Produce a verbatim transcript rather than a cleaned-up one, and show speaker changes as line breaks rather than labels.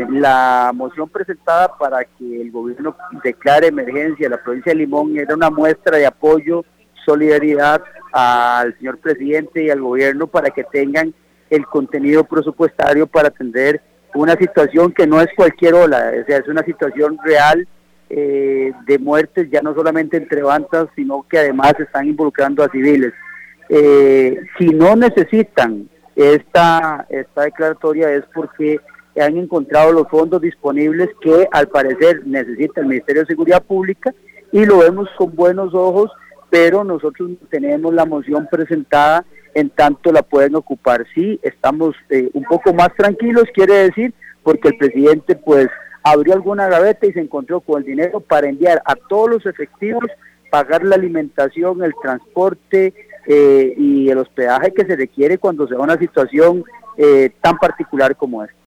Eh, la moción presentada para que el gobierno declare emergencia a la provincia de Limón era una muestra de apoyo, solidaridad al señor presidente y al gobierno para que tengan el contenido presupuestario para atender una situación que no es cualquier ola, o sea, es una situación real eh, de muertes, ya no solamente entre bandas, sino que además están involucrando a civiles. Eh, si no necesitan esta, esta declaratoria es porque han encontrado los fondos disponibles que al parecer necesita el Ministerio de Seguridad Pública y lo vemos con buenos ojos, pero nosotros tenemos la moción presentada en tanto la pueden ocupar. Sí, estamos eh, un poco más tranquilos, quiere decir, porque el presidente pues abrió alguna gaveta y se encontró con el dinero para enviar a todos los efectivos, pagar la alimentación, el transporte eh, y el hospedaje que se requiere cuando se da una situación eh, tan particular como esta.